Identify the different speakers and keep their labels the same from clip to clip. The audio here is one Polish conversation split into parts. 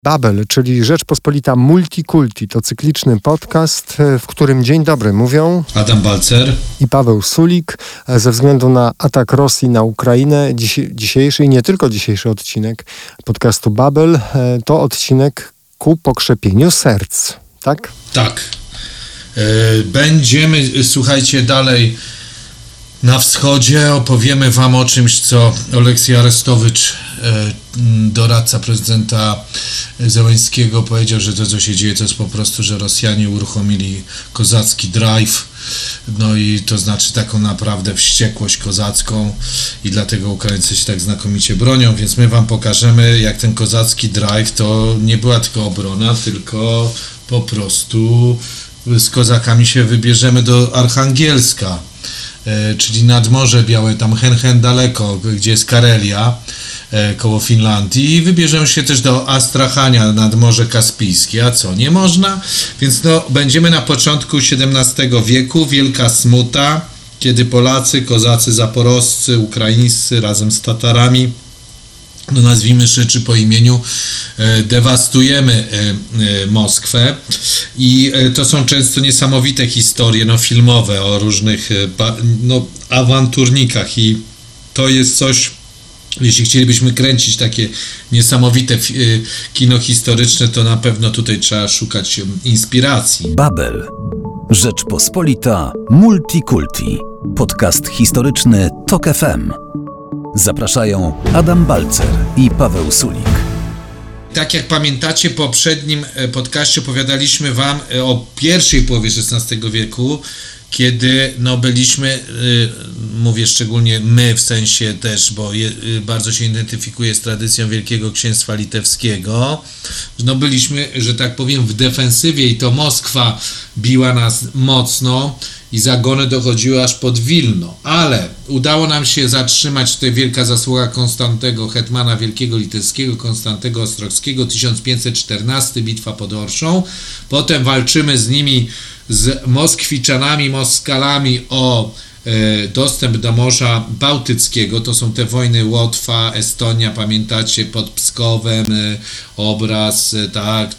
Speaker 1: Babel, czyli Rzeczpospolita Multikulti, to cykliczny podcast, w którym dzień dobry mówią
Speaker 2: Adam Balcer
Speaker 1: i Paweł Sulik. Ze względu na atak Rosji na Ukrainę, dzisiejszy i nie tylko dzisiejszy odcinek podcastu Babel to odcinek ku pokrzepieniu serc, tak?
Speaker 2: Tak. Będziemy, słuchajcie, dalej na wschodzie. Opowiemy wam o czymś, co Oleksij Arestowicz, doradca prezydenta Zełenskiego, powiedział, że to, co się dzieje, to jest po prostu, że Rosjanie uruchomili kozacki drive, no i to znaczy taką naprawdę wściekłość kozacką i dlatego Ukraińcy się tak znakomicie bronią, więc my wam pokażemy, jak ten kozacki drive to nie była tylko obrona, tylko po prostu z kozakami się wybierzemy do Archangielska, czyli nad Morze Białe, tam hen daleko, gdzie jest Karelia, koło Finlandii, i wybierzemy się też do Astrachania nad Morze Kaspijskie, a co, nie można? Więc no, będziemy na początku XVII wieku, wielka smuta, kiedy Polacy, kozacy zaporoscy, ukraińscy razem z Tatarami, no nazwijmy rzeczy po imieniu, dewastujemy Moskwę i to są często niesamowite historie, no filmowe, o różnych awanturnikach, i to jest coś, jeśli chcielibyśmy kręcić takie niesamowite kino historyczne, to na pewno tutaj trzeba szukać inspiracji.
Speaker 3: Babel. Rzeczpospolita Multikulti. Podcast historyczny TOK FM. Zapraszają Adam Balcer i Paweł Sulik.
Speaker 2: Tak jak pamiętacie, w poprzednim podcaście opowiadaliśmy wam o pierwszej połowie XVI wieku, kiedy no byliśmy, mówię szczególnie my, w sensie też, bo bardzo się identyfikuję z tradycją Wielkiego Księstwa Litewskiego, no byliśmy, że tak powiem, w defensywie i to Moskwa biła nas mocno i zagony dochodziły aż pod Wilno, ale udało nam się zatrzymać, tutaj wielka zasługa Konstantego, hetmana Wielkiego Litewskiego, Konstantego Ostrogskiego, 1514, bitwa pod Orszą. Potem walczymy z nimi, z Moskwiczanami, Moskalami o dostęp do Morza Bałtyckiego. To są te wojny Łotwa, Estonia, pamiętacie, pod Pskowem, obraz, tak,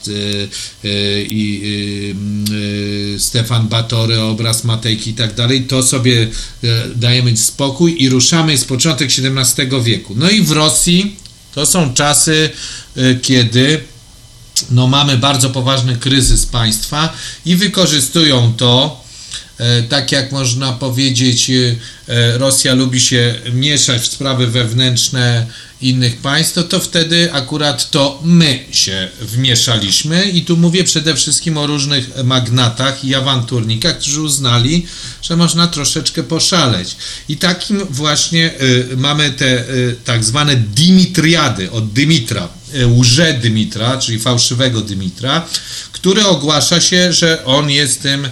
Speaker 2: Stefan Batory, obraz Matejki i tak dalej. To sobie dajemy spokój i ruszamy, z początek XVII wieku. No i w Rosji to są czasy, kiedy no mamy bardzo poważny kryzys państwa i wykorzystują to, tak jak można powiedzieć, Rosja lubi się mieszać w sprawy wewnętrzne innych państw, to wtedy akurat to my się wmieszaliśmy i tu mówię przede wszystkim o różnych magnatach i awanturnikach, którzy uznali, że można troszeczkę poszaleć. I takim właśnie mamy te tak zwane Dimitriady od Dymitra, łże Dymitra, czyli fałszywego Dymitra, który ogłasza się, że on jest tym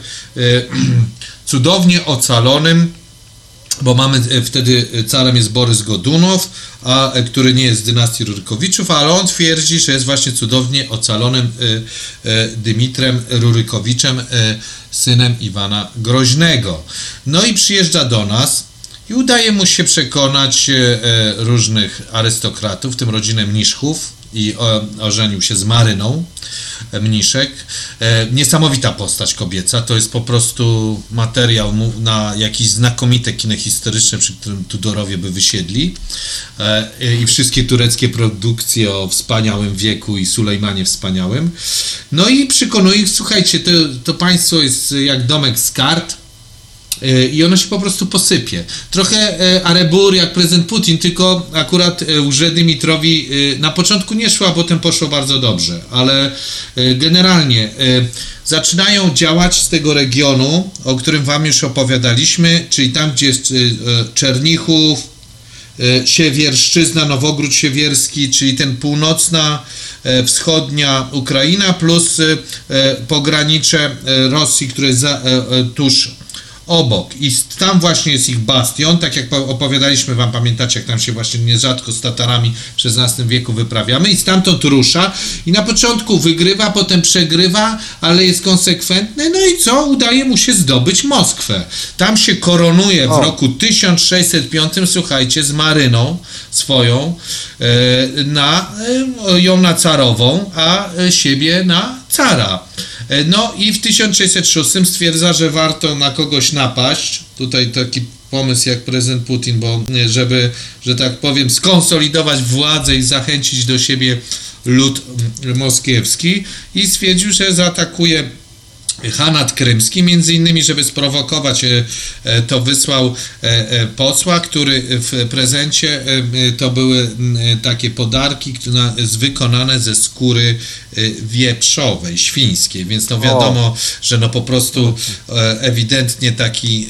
Speaker 2: cudownie ocalonym, bo mamy wtedy, carem jest Borys Godunow, który nie jest z dynastii Rurykowiczów, ale on twierdzi, że jest właśnie cudownie ocalonym Dymitrem Rurykowiczem, synem Iwana Groźnego. No i przyjeżdża do nas i udaje mu się przekonać różnych arystokratów, w tym rodzinę Mniszchów, i ożenił się z Maryną Mniszek. Niesamowita postać kobieca, to jest po prostu materiał na jakieś znakomite kino historyczne, przy którym Tudorowie by wysiedli, i wszystkie tureckie produkcje o wspaniałym wieku i Sulejmanie wspaniałym. No i przekonuje ich, słuchajcie, to państwo jest jak domek z kart, i ono się po prostu posypie. Trochę arebur jak prezydent Putin, tylko akurat łże Dymitrowi na początku nie szło, a potem poszło bardzo dobrze, ale generalnie zaczynają działać z tego regionu, o którym wam już opowiadaliśmy, czyli tam, gdzie jest Czernichów, Siewierszczyzna, Nowogród Siewierski, czyli ten północna, wschodnia Ukraina plus pogranicze Rosji, które jest tuż obok i tam właśnie jest ich bastion, tak jak opowiadaliśmy wam, pamiętacie, jak tam się właśnie nierzadko z Tatarami w XVI wieku wyprawiamy i stamtąd rusza i na początku wygrywa, potem przegrywa, ale jest konsekwentny, no i co? Udaje mu się zdobyć Moskwę. Tam się koronuje w roku 1605, słuchajcie, z Maryną swoją, ją na carową, a siebie na cara. No i w 1606 stwierdza, że warto na kogoś napaść. Tutaj taki pomysł jak prezydent Putin, bo żeby, że tak powiem, skonsolidować władzę i zachęcić do siebie lud moskiewski i stwierdził, że zaatakuje Hanat Krymski, między innymi, żeby sprowokować, to wysłał posła, który w prezencie to były takie podarki wykonane ze skóry wieprzowej, świńskiej, więc no wiadomo, że no po prostu ewidentnie taki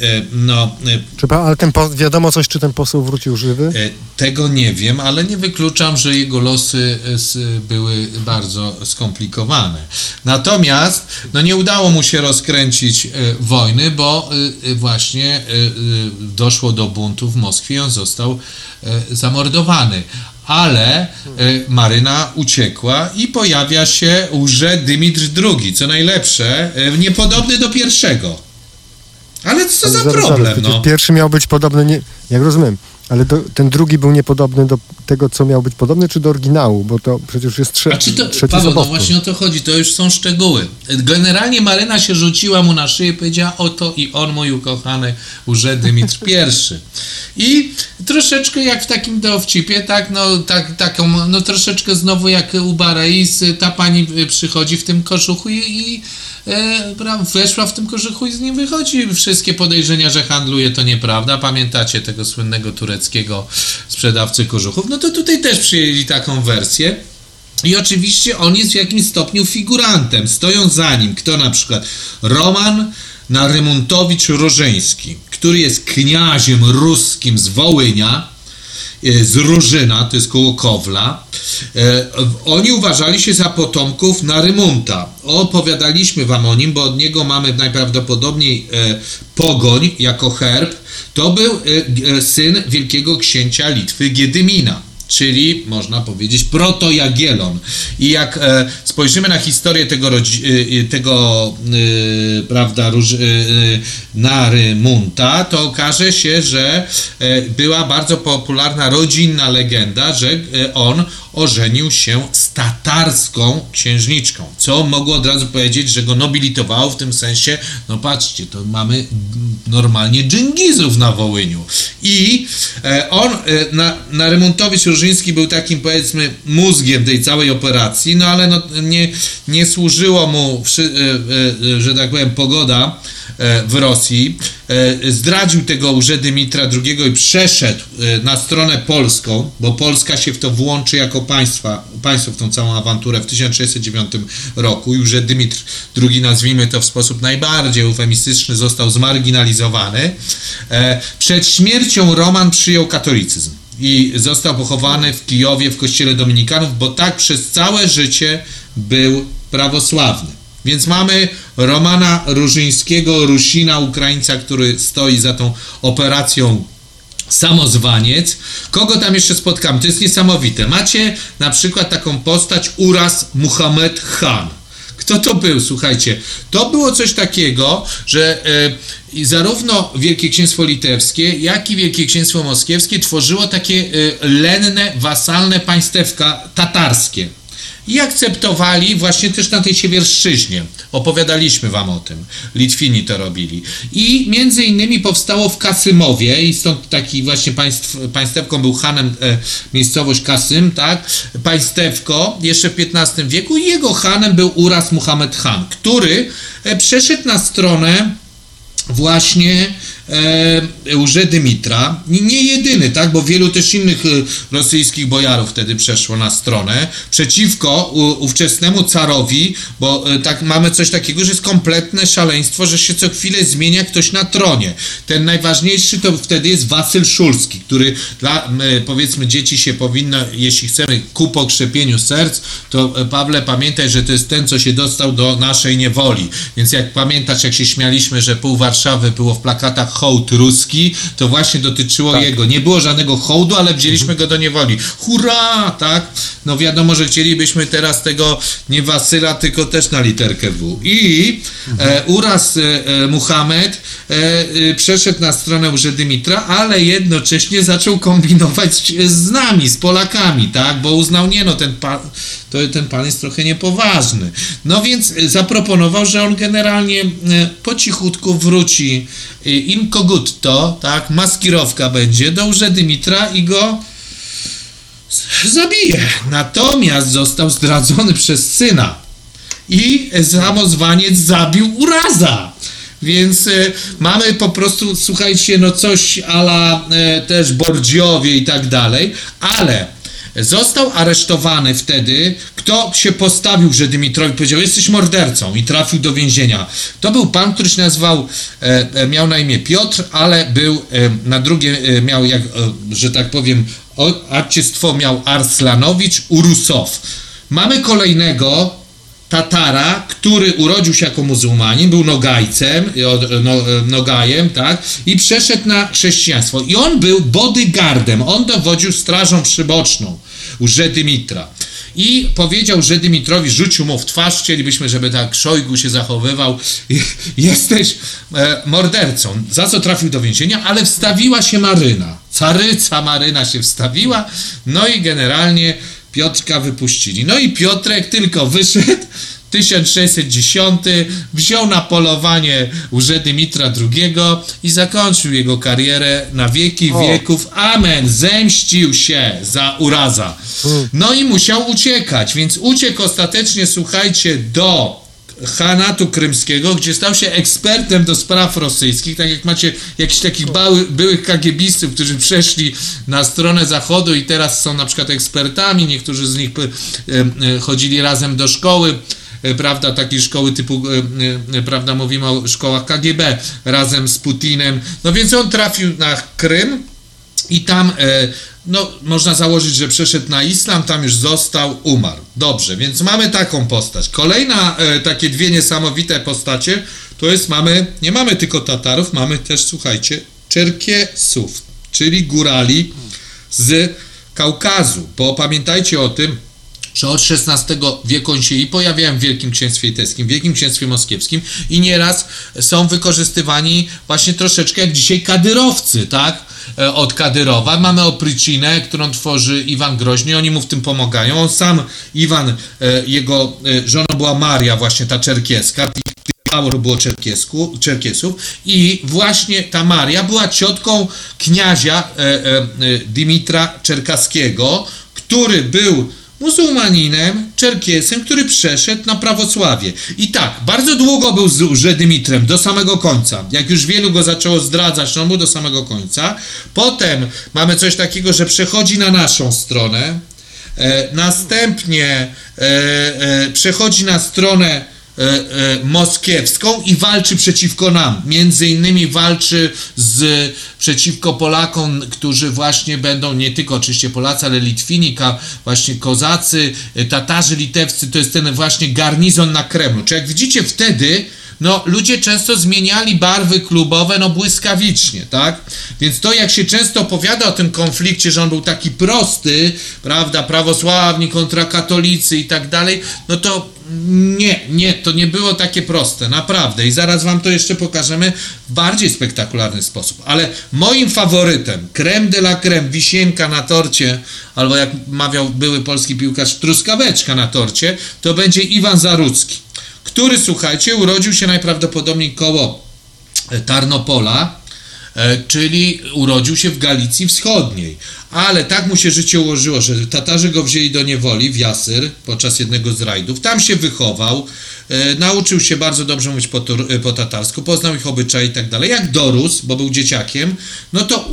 Speaker 1: ale wiadomo coś, czy ten poseł wrócił żywy?
Speaker 2: Tego nie wiem, ale nie wykluczam, że jego losy były bardzo skomplikowane. Natomiast no nie udało mu się rozkręcić wojny, bo właśnie doszło do buntu w Moskwie i on został zamordowany. Ale Maryna uciekła i pojawia się Dymitr II, co najlepsze, niepodobny do pierwszego. Ale co za problem, no?
Speaker 1: Pierwszy miał być podobny, jak rozumiem, ale ten drugi był niepodobny do tego, co miał być podobny, czy do oryginału, bo to przecież jest trzeci
Speaker 2: Paweł, no właśnie o to chodzi, to już są szczegóły. Generalnie Maryna się rzuciła mu na szyję i powiedziała: oto i on, mój ukochany Dymitr I. I troszeczkę jak w takim dowcipie, tak, no troszeczkę znowu jak u Bareis, ta pani przychodzi w tym kożuchu i weszła w tym kożuchu i z nim wychodzi. Wszystkie podejrzenia, że handluje, to nieprawda. Pamiętacie tego słynnego tureckiego sprzedawcy kożuchów? No to tutaj też przyjęli taką wersję. I oczywiście on jest w jakimś stopniu figurantem. Stoją za nim kto na przykład? Roman Narymuntowicz-Różyński, który jest kniaziem ruskim z Wołynia, z Różyna, to jest koło Kowla. Oni uważali się za potomków Narymunta. Opowiadaliśmy wam o nim, bo od niego mamy najprawdopodobniej pogoń jako herb. To był syn wielkiego księcia Litwy Giedymina, czyli można powiedzieć proto-Jagiellon. I jak spojrzymy na historię tego Narymunta, to okaże się, że była bardzo popularna rodzinna legenda, że on ożenił się z tatarską księżniczką, co mogło od razu powiedzieć, że go nobilitowało w tym sensie, no patrzcie, to mamy normalnie dżingizów na Wołyniu. I on, Narymuntowicz-Różyński był takim, powiedzmy, mózgiem tej całej operacji, no ale no, nie służyło mu, że tak powiem, pogoda w Rosji. Zdradził tego Dymitra II i przeszedł na stronę polską, bo Polska się w to włączy jako państwo w tą całą awanturę w 1609 roku. Już Dymitr II, nazwijmy to w sposób najbardziej eufemistyczny, został zmarginalizowany. Przed śmiercią Roman przyjął katolicyzm i został pochowany w Kijowie w kościele dominikanów, bo tak przez całe życie był prawosławny. Więc mamy Romana Różyńskiego, Rusina, Ukraińca, który stoi za tą operacją Samozwaniec. Kogo tam jeszcze spotkamy? To jest niesamowite. Macie na przykład taką postać Uras Muhammad Khan. Kto to był? Słuchajcie, to było coś takiego, że zarówno Wielkie Księstwo Litewskie, jak i Wielkie Księstwo Moskiewskie tworzyło takie lenne, wasalne państewka tatarskie. I akceptowali właśnie też na tej siewierszczyźnie. Opowiadaliśmy wam o tym. Litwini to robili. I między innymi powstało w Kasymowie i stąd taki właśnie państewką był hanem miejscowość Kasym, tak? Państewko jeszcze w XV wieku i jego hanem był Uras Muhammad Khan, który przeszedł na stronę właśnie Łże-Dymitra, nie jedyny, tak, bo wielu też innych rosyjskich bojarów wtedy przeszło na stronę przeciwko ówczesnemu carowi, bo tak mamy coś takiego, że jest kompletne szaleństwo, że się co chwilę zmienia ktoś na tronie. Ten najważniejszy to wtedy jest Wasyl Szulski, który dla, powiedzmy, dzieci się powinno, jeśli chcemy ku pokrzepieniu serc, to Pawle, pamiętaj, że to jest ten, co się dostał do naszej niewoli. Więc jak pamiętasz, jak się śmialiśmy, że pół Warszawy było w plakatach hołd ruski, to właśnie dotyczyło jego. Nie było żadnego hołdu, ale wzięliśmy go do niewoli. Hurra! Tak? No wiadomo, że chcielibyśmy teraz tego nie Wasyla, tylko też na literkę W. I Uras Muhammad przeszedł na stronę Łże-Dymitra, ale jednocześnie zaczął kombinować z nami, z Polakami, tak? Bo uznał, nie no, ten pan jest trochę niepoważny. No więc zaproponował, że on generalnie po cichutku wróci incognito, tak? Maskirowka będzie do Łże-Dymitra i go zabije. Natomiast został zdradzony przez syna i samozwaniec zabił Uraza. Więc mamy po prostu, słuchajcie, no coś a la też Bordziowie i tak dalej, ale został aresztowany wtedy, kto się postawił Łże-Dymitrowi, powiedział, jesteś mordercą, i trafił do więzienia. To był pan, który się nazywał, miał na imię Piotr, ale był na drugie, miał, jak, że tak powiem, ojcostwo miał Arslanowicz Urusow. Mamy kolejnego Tatara, który urodził się jako muzułmanin, był Nogajcem, Nogajem, tak, i przeszedł na chrześcijaństwo. I on był bodyguardem, on dowodził strażą przyboczną Łże-Dymitra. I powiedział Łże-Dymitrowi, rzucił mu w twarz, chcielibyśmy, żeby tak Szojgu się zachowywał, jesteś mordercą, za co trafił do więzienia, ale wstawiła się Maryna, caryca Maryna się wstawiła, no i generalnie Piotrka wypuścili. No i Piotrek tylko wyszedł, 1610, wziął na polowanie Łże-Dymitra II i zakończył jego karierę na wieki wieków. Amen. Zemścił się za Uraza. No i musiał uciekać, więc uciekł ostatecznie, słuchajcie, do Hanatu Krymskiego, gdzie stał się ekspertem do spraw rosyjskich, tak jak macie jakichś takich byłych kagiebistów, którzy przeszli na stronę zachodu i teraz są na przykład ekspertami, niektórzy z nich chodzili razem do szkoły, prawda, takiej szkoły typu, prawda, mówimy o szkołach KGB, razem z Putinem, no więc on trafił na Krym i tam no, można założyć, że przeszedł na islam, tam już został, umarł. Dobrze, więc mamy taką postać. Kolejna, takie dwie niesamowite postacie, to jest, nie mamy tylko Tatarów, mamy też, słuchajcie, Czerkiesów, czyli górali z Kaukazu, bo pamiętajcie o tym, że od XVI wieku oni się i pojawiają w Wielkim Księstwie Litewskim, w Wielkim Księstwie Moskiewskim i nieraz są wykorzystywani właśnie troszeczkę jak dzisiaj kadyrowcy, tak? Od Kadyrowa. Mamy Oprycinę, którą tworzy Iwan Groźny, oni mu w tym pomagają. On sam, Iwan, jego żoną była Maria, właśnie ta czerkieska, mało było Czerkiesów i właśnie ta Maria była ciotką kniazia Dymitra Czerkaskiego, który był muzułmaninem, Czerkiesem, który przeszedł na prawosławie. I tak, bardzo długo był z Łże-Dymitrem, do samego końca. Jak już wielu go zaczęło zdradzać, on był do samego końca. Potem mamy coś takiego, że przechodzi na naszą stronę, następnie przechodzi na stronę moskiewską i walczy przeciwko nam. Między innymi walczy przeciwko Polakom, którzy właśnie będą, nie tylko oczywiście Polacy, ale Litwini, właśnie Kozacy, Tatarzy litewscy, to jest ten właśnie garnizon na Kremlu. Czy jak widzicie wtedy, no ludzie często zmieniali barwy klubowe, no błyskawicznie, tak? Więc to jak się często opowiada o tym konflikcie, że on był taki prosty, prawda, prawosławni kontra katolicy i tak dalej, no to nie, to nie było takie proste, naprawdę. I zaraz wam to jeszcze pokażemy w bardziej spektakularny sposób. Ale moim faworytem, crème de la crème, wisienka na torcie, albo jak mawiał były polski piłkarz, truskaweczka na torcie, to będzie Iwan Zarudzki, który, słuchajcie, urodził się najprawdopodobniej koło Tarnopola, czyli urodził się w Galicji Wschodniej, ale tak mu się życie ułożyło, że Tatarzy go wzięli do niewoli w Jasyr podczas jednego z rajdów. Tam się wychował, nauczył się bardzo dobrze mówić po tatarsku, poznał ich obyczaje i tak dalej. Jak dorósł, bo był dzieciakiem, no to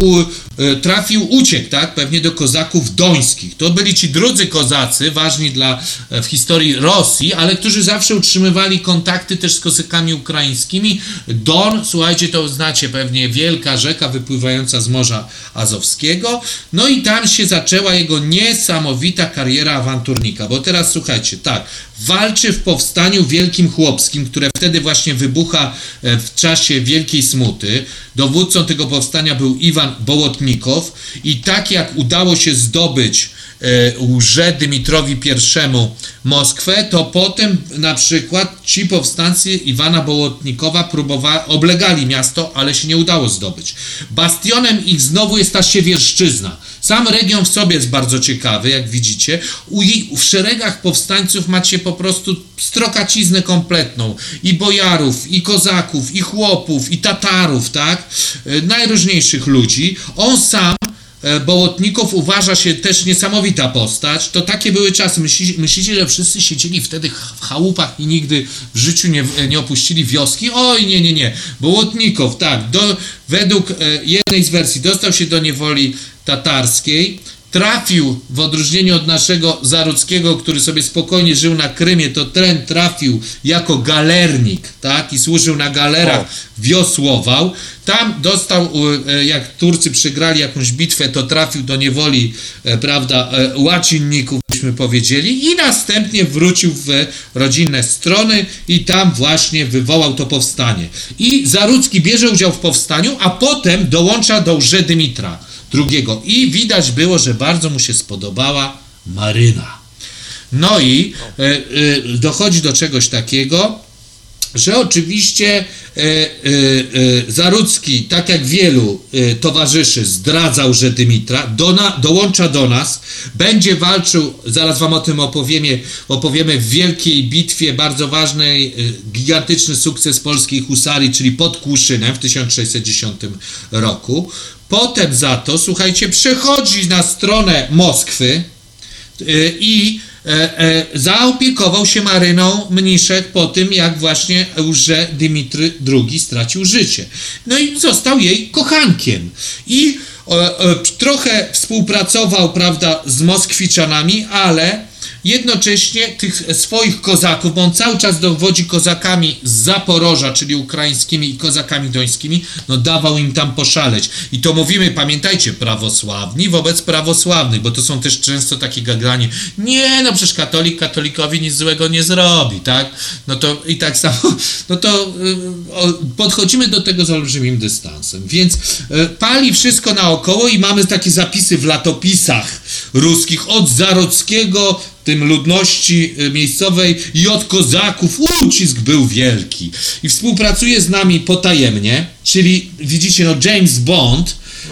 Speaker 2: uciekł, tak, pewnie do kozaków dońskich. To byli ci drudzy kozacy, ważni w historii Rosji, ale którzy zawsze utrzymywali kontakty też z kozakami ukraińskimi. Don, słuchajcie, to znacie pewnie, wielka rzeka wypływająca z Morza Azowskiego. No i tam się zaczęła jego niesamowita kariera awanturnika, bo teraz słuchajcie, tak, walczy w powstaniu wielkim chłopskim, które wtedy właśnie wybucha w czasie Wielkiej Smuty. Dowódcą tego powstania był Iwan Bołotnikow i tak jak udało się zdobyć łże Dymitrowi I Moskwę, to potem na przykład ci powstańcy Iwana Bołotnikowa oblegali miasto, ale się nie udało zdobyć. Bastionem ich znowu jest ta Siewierszczyzna. Sam region w sobie jest bardzo ciekawy, jak widzicie. W szeregach powstańców macie po prostu strokaciznę kompletną. I bojarów, i kozaków, i chłopów, i Tatarów, tak? Najróżniejszych ludzi. On sam, Bołotnikow, uważa się też niesamowita postać. To takie były czasy. Myślicie, że wszyscy siedzieli wtedy w chałupach i nigdy w życiu nie opuścili wioski? Oj, nie. Bołotnikow, tak, według jednej z wersji dostał się do niewoli tatarskiej, trafił, w odróżnieniu od naszego Zarudzkiego, który sobie spokojnie żył na Krymie, to ten trafił jako galernik, tak, i służył na galerach, wiosłował. Tam dostał, jak Turcy przegrali jakąś bitwę, to trafił do niewoli, prawda, łacinników, byśmy powiedzieli, i następnie wrócił w rodzinne strony i tam właśnie wywołał to powstanie. I Zarudzki bierze udział w powstaniu, a potem dołącza do łże Dymitra II. I widać było, że bardzo mu się spodobała maryna. No i dochodzi do czegoś takiego, że oczywiście Zarudzki, tak jak wielu towarzyszy, zdradzał, że Dymitra dołącza do nas, będzie walczył, zaraz wam o tym opowiemy, w wielkiej bitwie, bardzo ważnej, gigantyczny sukces polskiej husarii, czyli pod Kłuszynem w 1610 roku. Potem za to, słuchajcie, przechodzi na stronę Moskwy i zaopiekował się maryną Mniszek po tym, jak właśnie łże Dymitry II stracił życie. No i został jej kochankiem. I trochę współpracował, prawda, z Moskwiczanami, ale jednocześnie tych swoich kozaków, bo on cały czas dowodzi kozakami z Zaporoża, czyli ukraińskimi, i kozakami dońskimi, no dawał im tam poszaleć. I to mówimy, pamiętajcie, prawosławni wobec prawosławnych, bo to są też często takie gaglanie, nie, no przecież katolik katolikowi nic złego nie zrobi, tak? No to i tak samo, no to podchodzimy do tego z olbrzymim dystansem. Więc pali wszystko naokoło i mamy takie zapisy w latopisach ruskich od Zarudzkiego, tym ludności miejscowej, i od kozaków ucisk był wielki. I współpracuje z nami potajemnie, czyli widzicie, no James Bond,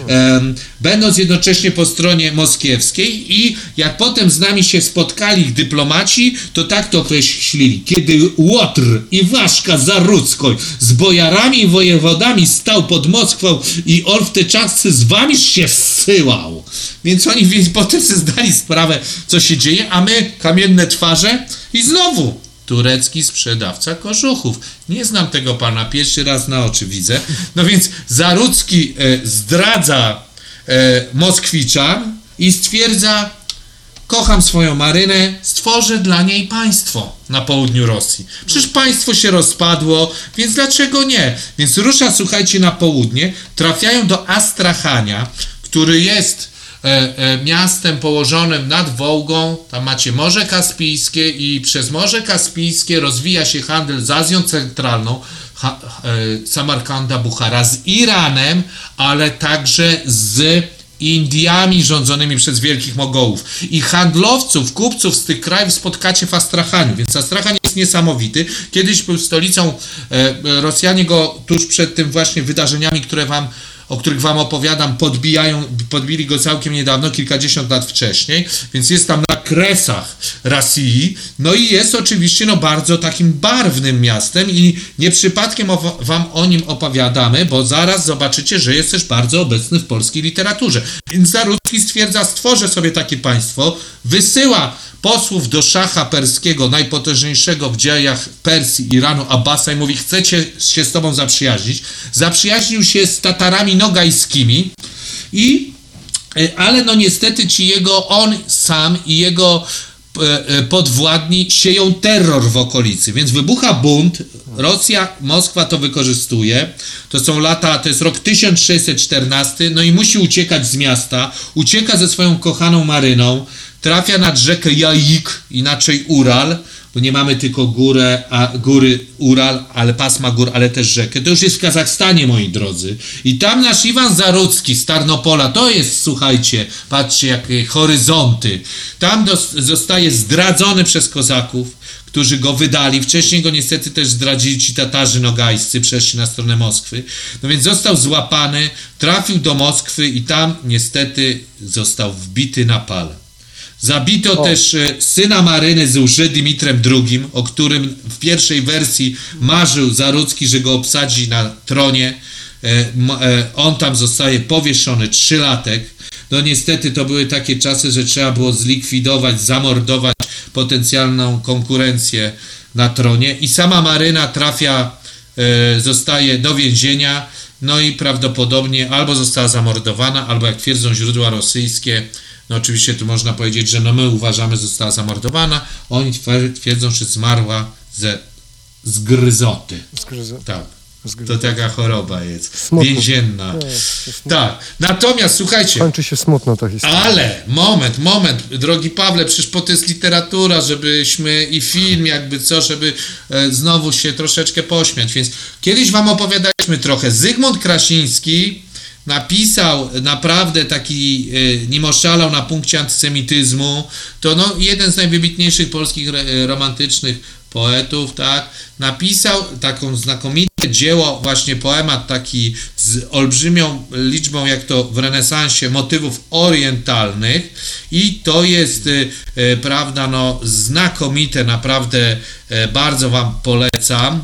Speaker 2: będąc jednocześnie po stronie moskiewskiej, i jak potem z nami się spotkali ich dyplomaci, to tak to określili. Kiedy Łotr i Waszka Zarudzkoj z bojarami i wojewodami stał pod Moskwą i on w te czasy z wami się zsyłał. Więc oni potem sobie zdali sprawę, co się dzieje, a my kamienne twarze i znowu turecki sprzedawca kożuchów. Nie znam tego pana, pierwszy raz na oczy widzę. No więc Zarudzki zdradza Moskwiczan i stwierdza: kocham swoją marynę, stworzę dla niej państwo na południu Rosji. Przecież państwo się rozpadło, więc dlaczego nie? Więc rusza, słuchajcie, na południe, trafiają do Astrachania, który jest miastem położonym nad Wołgą. Tam macie Morze Kaspijskie i przez Morze Kaspijskie rozwija się handel z Azją Centralną, Samarkanda, Buchara, z Iranem, ale także z Indiami rządzonymi przez wielkich Mogołów. I handlowców, kupców z tych krajów spotkacie w Astrachaniu, więc Astrachan jest niesamowity. Kiedyś był stolicą, Rosjanie go tuż przed tym właśnie wydarzeniami, które wam o których wam opowiadam, podbili go całkiem niedawno, kilkadziesiąt lat wcześniej, więc jest tam na kresach Rosji, no i jest oczywiście bardzo takim barwnym miastem i nie przypadkiem wam o nim opowiadamy, bo zaraz zobaczycie, że jest też bardzo obecny w polskiej literaturze. Więc Zarucki stwierdza, stworzę sobie takie państwo, wysyła posłów do szacha perskiego, najpotężniejszego w dziejach Persji, Iranu, Abbasa i mówi, chcecie się z tobą zaprzyjaźnić. Zaprzyjaźnił się z Tatarami nogajskimi ale niestety on sam i jego podwładni sieją terror w okolicy, więc wybucha bunt, Moskwa to wykorzystuje, to jest rok 1614, no i musi uciekać z miasta, ucieka ze swoją kochaną Maryną, trafia nad rzekę Jaik, inaczej Ural, bo nie mamy tylko góry Ural, ale pasma gór, ale też rzekę. To już jest w Kazachstanie, moi drodzy. I tam nasz Iwan Zarucki z Tarnopola, to jest, słuchajcie, patrzcie, jakie horyzonty. Tam zostaje zdradzony przez kozaków, którzy go wydali. Wcześniej go niestety też zdradzili ci Tatarzy nogajscy, przeszli na stronę Moskwy. No więc został złapany, trafił do Moskwy i tam niestety został wbity na pale. Zabito też syna Maryny z łży Dymitrem II, o którym w pierwszej wersji marzył Zarucki, że go obsadzi na tronie. On tam zostaje powieszony 3-latek. No niestety to były takie czasy, że trzeba było zlikwidować, zamordować potencjalną konkurencję na tronie. I sama Maryna zostaje do więzienia, no i prawdopodobnie albo została zamordowana, albo jak twierdzą źródła rosyjskie, no oczywiście tu można powiedzieć, że my uważamy, że została zamordowana, oni twierdzą, że zmarła ze zgryzoty. Tak. To taka choroba jest. Smutno. Więzienna. Tak. Natomiast słuchajcie.
Speaker 1: Kończy się smutno ta historia.
Speaker 2: Ale moment, drogi Pawle, przecież to jest literatura, żebyśmy i film żeby znowu się troszeczkę pośmiać. Więc kiedyś wam opowiadaliśmy trochę. Zygmunt Krasiński napisał naprawdę taki, nim oszalał na punkcie antysemityzmu, to jeden z najwybitniejszych polskich romantycznych poetów, tak, napisał taką znakomite dzieło, właśnie poemat taki z olbrzymią liczbą, jak to w renesansie, motywów orientalnych i to jest, prawda, znakomite, naprawdę bardzo wam polecam.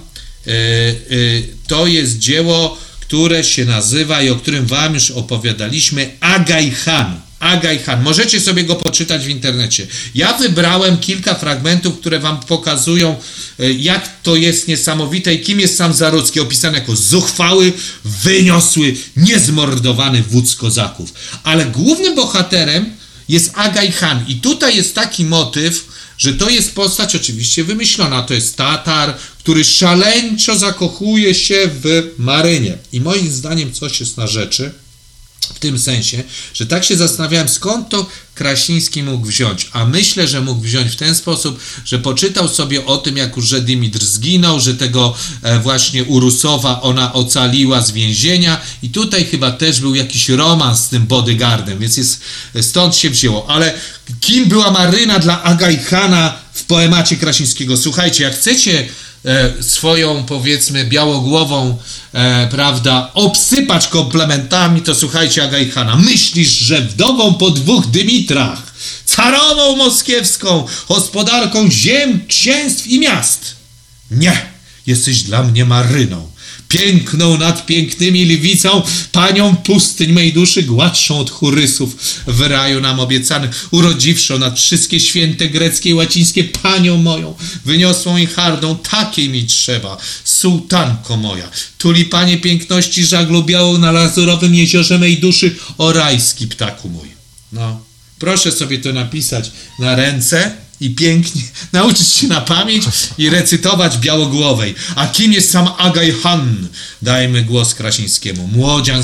Speaker 2: To jest dzieło, które się nazywa i o którym wam już opowiadaliśmy, Agaj Khan. Możecie sobie go poczytać w internecie. Ja wybrałem kilka fragmentów, które wam pokazują, jak to jest niesamowite i kim jest sam Zarucki, opisany jako zuchwały, wyniosły, niezmordowany wódz kozaków. Ale głównym bohaterem jest Agaj Khan i tutaj jest taki motyw, że to jest postać oczywiście wymyślona. To jest Tatar, który szaleńczo zakochuje się w Marynie. I moim zdaniem coś jest na rzeczy, w tym sensie, że tak się zastanawiałem, skąd to Krasiński mógł wziąć. A myślę, że mógł wziąć w ten sposób, że poczytał sobie o tym, jak już Dymitr zginął, że tego właśnie Urusowa ona ocaliła z więzienia i tutaj chyba też był jakiś romans z tym bodyguardem, więc stąd się wzięło. Ale kim była Maryna dla Agaj Khana w poemacie Krasińskiego? Słuchajcie, jak chcecie swoją, powiedzmy, białogłową, prawda, obsypać komplementami, to słuchajcie Agaj Khana. Myślisz, że wdową po 2 Dymitrach, carową moskiewską, gospodarką ziem, księstw i miast? Nie, jesteś dla mnie Maryną. Piękną nad pięknymi lwicą, panią pustyń mej duszy, gładszą od churysów w raju nam obiecanych, urodziwszą nad wszystkie święte greckie i łacińskie, panią moją, wyniosłą i hardą, takiej mi trzeba, sułtanko moja, tulipanie piękności żaglu białą na lazurowym jeziorze mej duszy, o rajski ptaku mój. No, proszę sobie to napisać na ręce i pięknie nauczyć się na pamięć i recytować Białogłowej. A kim jest sam Agaj Khan? Dajmy głos Krasińskiemu. Młodzian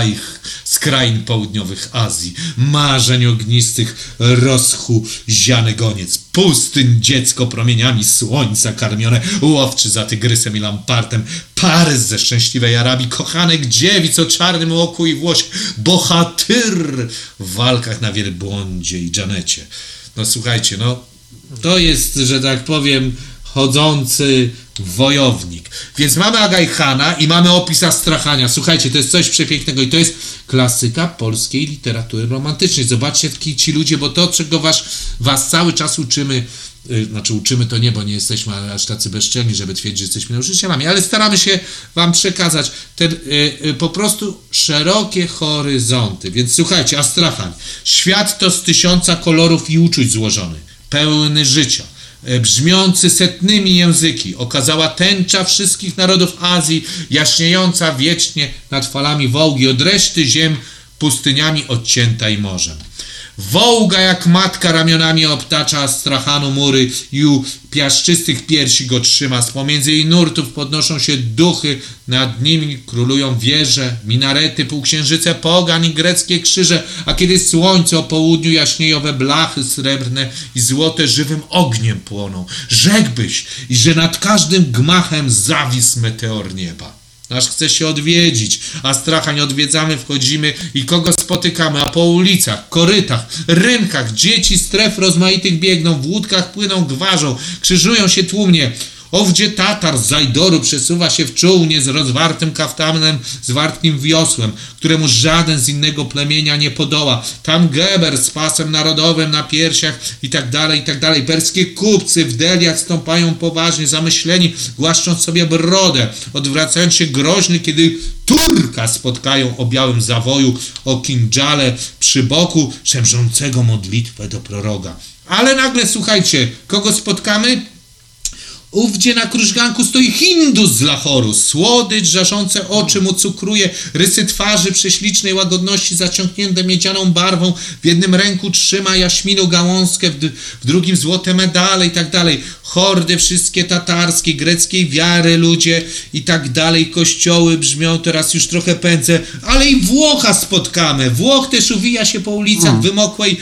Speaker 2: z krain południowych Azji, marzeń ognistych, roschu ziany goniec, pustyń dziecko promieniami słońca karmione, łowczy za tygrysem i lampartem, Parys ze szczęśliwej Arabii, kochanek dziewic o czarnym oku i włosie, bohatyr w walkach na wielbłądzie i Dżanecie. No słuchajcie, to jest, że tak powiem, chodzący wojownik. Więc mamy Agajhana i mamy opis Astrachania. Słuchajcie, to jest coś przepięknego i to jest klasyka polskiej literatury romantycznej. Zobaczcie ci ludzie, bo to, czego was cały czas uczymy, znaczy uczymy to nie, bo nie jesteśmy aż tacy bezczelni, żeby twierdzić, że jesteśmy nauczycielami, ale staramy się wam przekazać te po prostu szerokie horyzonty. Więc słuchajcie, Astrachan. Świat to z 1000 kolorów i uczuć złożony, pełny życia, brzmiący setnymi języki. Okazała tęcza wszystkich narodów Azji, jaśniejąca wiecznie nad falami Wołgi, od reszty ziem pustyniami odcięta i morzem. Wołga jak matka ramionami obtacza Astrachanu mury i u piaszczystych piersi go trzyma. Z pomiędzy jej nurtów podnoszą się duchy, nad nimi królują wieże, minarety, półksiężyce pogan i greckie krzyże, a kiedy słońce o południu jaśnieje, owe blachy srebrne i złote żywym ogniem płoną. Rzekłbyś, i że nad każdym gmachem zawisł meteor nieba. Aż chce się odwiedzić. Astrachań odwiedzamy, wchodzimy i kogo spotykamy? A po ulicach, korytach, rynkach dzieci stref rozmaitych biegną, w łódkach płyną, gwarzą, krzyżują się tłumnie. Owdzie Tatar z Zajdoru przesuwa się w czółnie z rozwartym kaftanem, z wartkim wiosłem, któremu żaden z innego plemienia nie podoła. Tam Geber z pasem narodowym na piersiach i tak dalej, i tak dalej. Perskie kupcy w deliach stąpają poważnie, zamyśleni, głaszcząc sobie brodę, odwracając się groźny, kiedy Turka spotkają o białym zawoju, o kindżale przy boku, szemrzącego modlitwę do proroga. Ale nagle, słuchajcie, kogo spotkamy? Ówdzie na krużganku stoi Hindus z Lahoru. Słodycz, żarzące oczy mu cukruje, rysy twarzy prześlicznej łagodności zaciągnięte miedzianą barwą. W jednym ręku trzyma jaśminu gałązkę, w drugim złote medale i tak dalej. Hordy wszystkie tatarskie, greckiej wiary ludzie i tak dalej. Kościoły brzmią, teraz już trochę pędzę, ale i Włocha spotkamy. Włoch też uwija się po ulicach wymokłej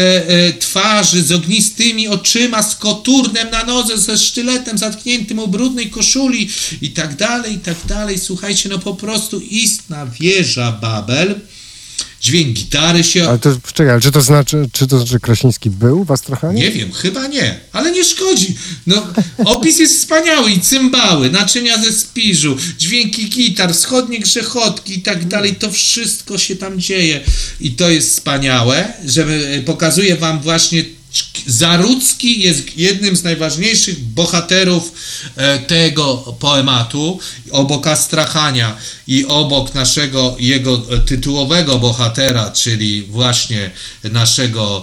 Speaker 2: twarzy, z ognistymi oczyma, z koturnem na nodze, ze sztyletem zatkniętym u brudnej koszuli i tak dalej, i tak dalej. Słuchajcie, no po prostu istna wieża Babel. Dźwięk gitary się...
Speaker 1: Ale to, czekaj, ale czy to znaczy Krasiński był w Astrachanie?
Speaker 2: Nie wiem, chyba nie, ale nie szkodzi. No, opis jest wspaniały i cymbały, naczynia ze spiżu, dźwięki gitar, wschodnie grzechotki i tak dalej, to wszystko się tam dzieje i to jest wspaniałe, że pokazuję wam właśnie. Zarudzki jest jednym z najważniejszych bohaterów tego poematu, obok Astrachania i obok jego tytułowego bohatera, czyli właśnie naszego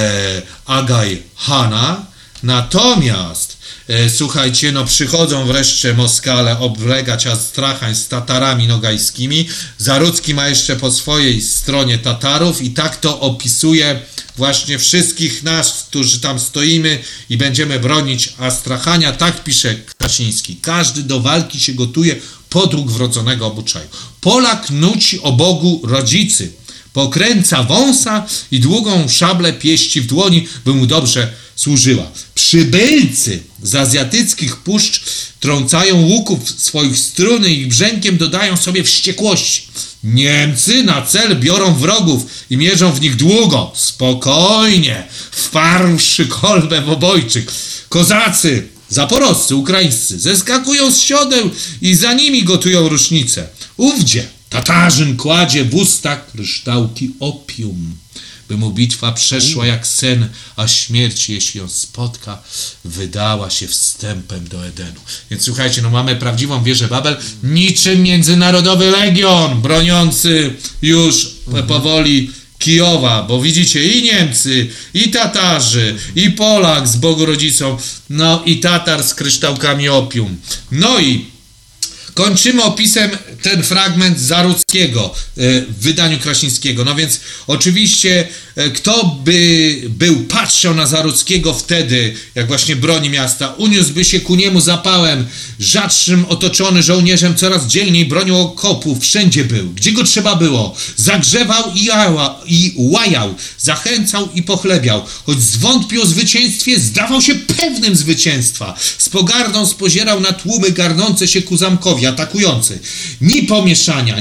Speaker 2: Agajhana. Natomiast słuchajcie, no przychodzą wreszcie Moskale oblegać Astrachań z Tatarami nogajskimi. Zarudzki ma jeszcze po swojej stronie Tatarów i tak to opisuje właśnie wszystkich nas, którzy tam stoimy i będziemy bronić Astrachania. Tak pisze Krasiński. Każdy do walki się gotuje podług wrodzonego obyczaju. Polak nuci o Bogu rodzicy. Pokręca wąsa i długą szablę pieści w dłoni, by mu dobrze służyła. Przybylcy z azjatyckich puszcz trącają łuków swoich struny i brzękiem dodają sobie wściekłości. Niemcy na cel biorą wrogów i mierzą w nich długo, spokojnie, wparwszy kolbę w obojczyk. Kozacy, zaporoscy, ukraińscy zeskakują z siodeł i za nimi gotują rusznice. Ówdzie Tatarzyn kładzie w usta kryształki opium, by mu bitwa przeszła jak sen, a śmierć, jeśli ją spotka, wydała się wstępem do Edenu. Więc słuchajcie, no mamy prawdziwą wieżę Babel, niczym międzynarodowy legion, broniący już powoli Kijowa, bo widzicie i Niemcy, i Tatarzy, i Polak z Bogorodzicą, no i Tatar z kryształkami opium. No i kończymy opisem ten fragment Zarudzkiego w wydaniu Krasińskiego. No więc oczywiście kto by był patrzał na Zarudzkiego wtedy, jak właśnie broni miasta, uniósłby się ku niemu zapałem, rzadszym otoczony żołnierzem, coraz dzielniej bronił okopów, wszędzie był, gdzie go trzeba było, zagrzewał i łajał, zachęcał i pochlebiał, choć zwątpił o zwycięstwie, zdawał się pewnym zwycięstwa, z pogardą spozierał na tłumy garnące się ku zamkowi, atakujący. Ni pomieszania, ni wątpliwości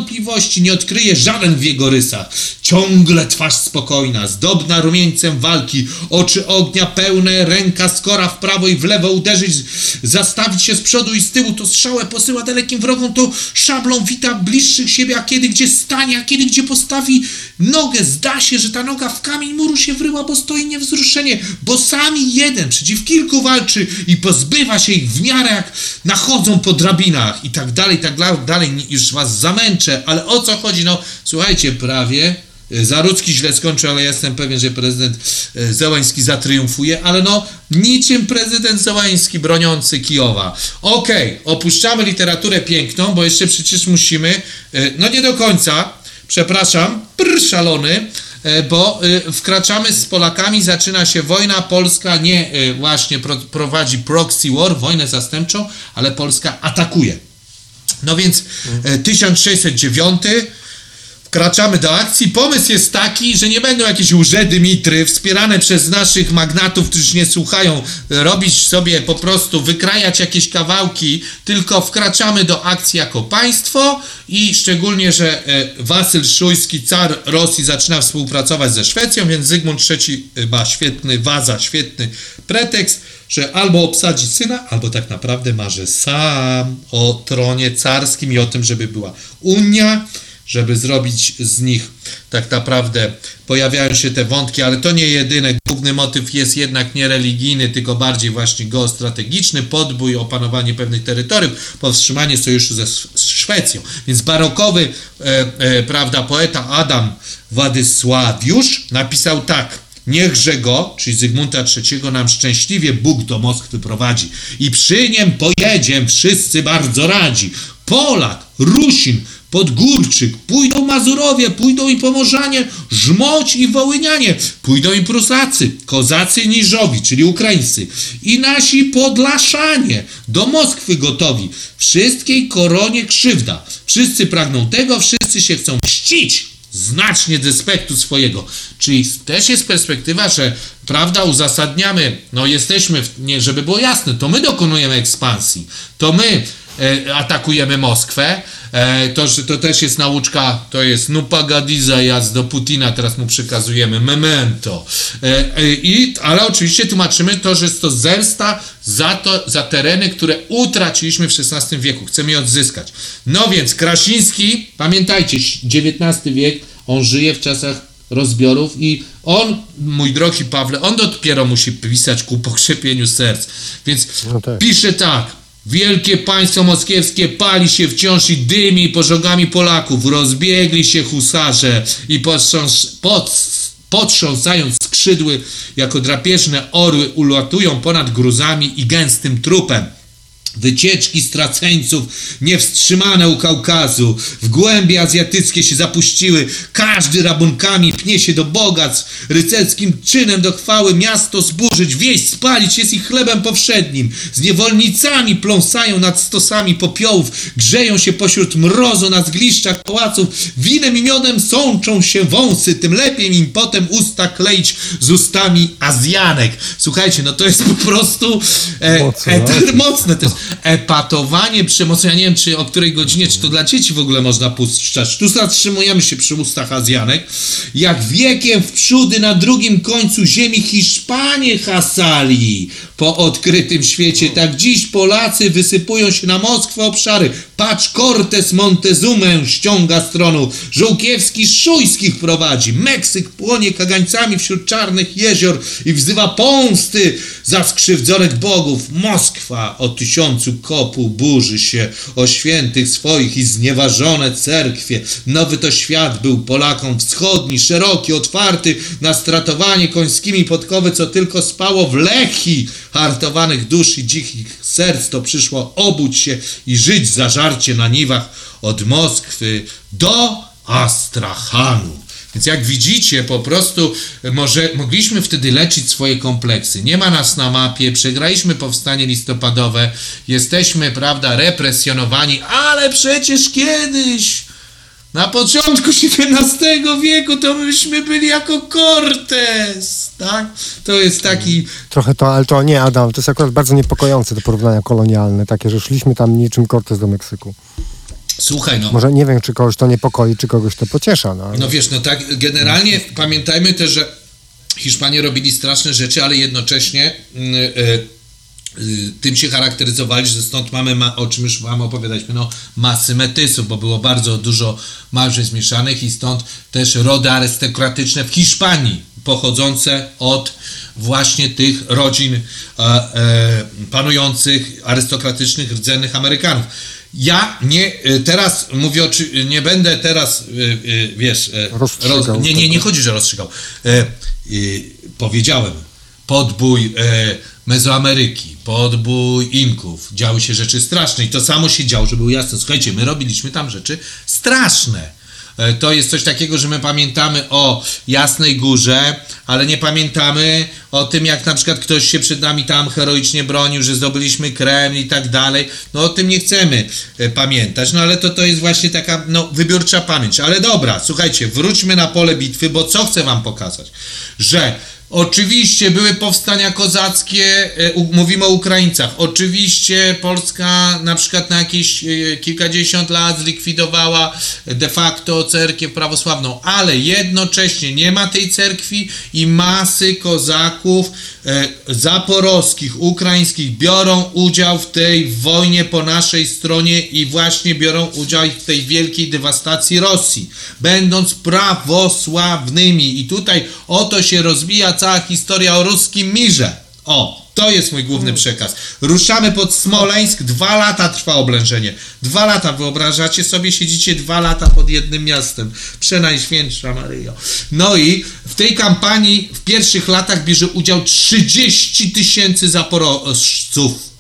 Speaker 2: wątpliwości nie odkryje żaden w jego rysach. Ciągle twarz spokojna, zdobna rumieńcem walki, oczy ognia pełne, ręka skora w prawo i w lewo uderzyć, zastawić się z przodu i z tyłu, to strzałę posyła dalekim wrogom, to szablą wita bliższych siebie, a kiedy gdzie stanie, a kiedy gdzie postawi nogę, zda się, że ta noga w kamień muru się wryła, bo stoi niewzruszenie, bo sami jeden przeciw kilku walczy i pozbywa się ich w miarę jak nachodzą po drabinach i tak dalej, już was zamęczę, ale o co chodzi? No słuchajcie, prawie Zarudzki źle skończył, ale ja jestem pewien, że prezydent Zełański zatriumfuje, ale no niczym prezydent Zełański broniący Kijowa. Okej, opuszczamy literaturę piękną, bo jeszcze przecież musimy, no nie do końca, przepraszam, szalony, bo wkraczamy z Polakami, zaczyna się wojna, Polska nie właśnie prowadzi proxy war, wojnę zastępczą, ale Polska atakuje. No więc 1609 wkraczamy do akcji. Pomysł jest taki, że nie będą jakieś łże-Dymitry wspierane przez naszych magnatów, którzy nie słuchają, robić sobie po prostu, wykrajać jakieś kawałki, tylko wkraczamy do akcji jako państwo i szczególnie, że Wasyl Szujski, car Rosji, zaczyna współpracować ze Szwecją, więc Zygmunt III ma świetny pretekst, że albo obsadzi syna, albo tak naprawdę marzy sam o tronie carskim i o tym, żeby była Unia, żeby zrobić z nich tak naprawdę, pojawiają się te wątki, ale to nie jedyne, główny motyw jest jednak nie religijny, tylko bardziej właśnie geostrategiczny, podbój, opanowanie pewnych terytoriów, powstrzymanie sojuszu ze Szwecją. Więc barokowy poeta Adam Władysławiusz napisał tak: niechże go, czyli Zygmunta III, nam szczęśliwie Bóg do Moskwy prowadzi i przy niem pojedziemy wszyscy bardzo radzi. Polak, Rusin, Podgórczyk, pójdą Mazurowie, pójdą i Pomorzanie, Żmoć i Wołynianie, pójdą i Prusacy, Kozacy Niżowi, czyli Ukraińcy, i nasi Podlaszanie, do Moskwy gotowi, wszystkiej koronie krzywda, wszyscy pragną tego, wszyscy się chcą mścić, znacznie despektu swojego. Czyli też jest perspektywa, że prawda, uzasadniamy, no jesteśmy, nie, żeby było jasne, to my dokonujemy ekspansji, to my atakujemy Moskwę, to też jest nauczka, to jest pagadi zajazd do Putina, teraz mu przekazujemy memento, ale oczywiście tłumaczymy to, że jest to zemsta za tereny, które utraciliśmy w XVI wieku, chcemy je odzyskać. No więc Krasiński, pamiętajcie, XIX wiek, on żyje w czasach rozbiorów i on, mój drogi Pawle, on dopiero musi pisać ku pokrzepieniu serc, więc pisze tak: wielkie państwo moskiewskie pali się wciąż i dymi pożogami Polaków, rozbiegli się husarze i potrząsając skrzydły jako drapieżne orły ulatują ponad gruzami i gęstym trupem. Wycieczki straceńców niewstrzymane u Kaukazu, w głębie azjatyckie się zapuściły, każdy rabunkami pnie się do bogactw, rycerskim czynem do chwały miasto zburzyć, wieś spalić jest ich chlebem powszednim, z niewolnicami pląsają nad stosami popiołów, grzeją się pośród mrozu na zgliszczach pałaców, winem i miodem sączą się wąsy, tym lepiej im potem usta kleić z ustami Azjanek. Słuchajcie, no to jest po prostu mocne to jest. Epatowanie, przemoc, ja nie wiem, czy o której godzinie, czy to dla dzieci w ogóle można puszczać. Tu zatrzymujemy się przy ustach Azjanek. Jak wiekiem w przódy na drugim końcu ziemi Hiszpanie hasali po odkrytym świecie, tak dziś Polacy wysypują się na Moskwę obszary. Patrz, Cortes Montezumę ściąga z tronu, Żółkiewski Szujskich prowadzi, Meksyk płonie kagańcami wśród czarnych jezior i wzywa pomsty za skrzywdzonych bogów. Moskwa o 1000 kopuł burzy się o świętych swoich i znieważone cerkwie. Nowy to świat był Polakom wschodni, szeroki, otwarty na stratowanie końskimi podkowy, co tylko spało w Lechii hartowanych dusz i dzikich serc. To przyszło obudź się i żyć zażarcie na niwach od Moskwy do Astrachanu. Więc jak widzicie, po prostu mogliśmy wtedy leczyć swoje kompleksy. Nie ma nas na mapie, przegraliśmy powstanie listopadowe, jesteśmy, prawda, represjonowani, ale przecież kiedyś, na początku XVII wieku, to myśmy byli jako Cortes, tak? To jest taki...
Speaker 1: Trochę to, ale to nie, Adam, to jest akurat bardzo niepokojące te porównania kolonialne, takie, że szliśmy tam niczym Cortes do Meksyku.
Speaker 2: Słuchaj, no.
Speaker 1: Może nie wiem, czy kogoś to niepokoi, czy kogoś to pociesza. No, ale...
Speaker 2: No wiesz, no tak, generalnie pamiętajmy też, że Hiszpanie robili straszne rzeczy, ale jednocześnie tym się charakteryzowali, że stąd mamy, o czym już wam opowiadaliśmy, no masy metysów, bo było bardzo dużo małżeństw mieszanych i stąd też rody arystokratyczne w Hiszpanii, pochodzące od właśnie tych rodzin panujących, arystokratycznych, rdzennych Amerykanów. Ja teraz mówię, nie będę teraz, wiesz, nie chodzi, że rozstrzygał. Powiedziałem, podbój Mezoameryki, podbój Inków, działy się rzeczy straszne i to samo się działo, żeby było jasne. Słuchajcie, my robiliśmy tam rzeczy straszne. To jest coś takiego, że my pamiętamy o Jasnej Górze, ale nie pamiętamy o tym, jak na przykład ktoś się przed nami tam heroicznie bronił, że zdobyliśmy Kreml i tak dalej. No o tym nie chcemy pamiętać, no ale to jest właśnie taka wybiórcza pamięć. Ale dobra, słuchajcie, wróćmy na pole bitwy, bo co chcę wam pokazać? Że oczywiście były powstania kozackie, mówimy o Ukraińcach. Oczywiście Polska na przykład na jakieś kilkadziesiąt lat zlikwidowała de facto cerkiew prawosławną, ale jednocześnie nie ma tej cerkwi i masy kozaków zaporowskich, ukraińskich biorą udział w tej wojnie po naszej stronie i właśnie biorą udział w tej wielkiej dewastacji Rosji, będąc prawosławnymi. I tutaj oto się rozwija cała historia o ruskim mirze. To jest mój główny przekaz. Ruszamy pod Smoleńsk, 2 lata trwa oblężenie. 2 lata, wyobrażacie sobie, siedzicie 2 lata pod jednym miastem. Przenajświętsza Maryjo. No i w tej kampanii w pierwszych latach bierze udział 30 000 zaporożców.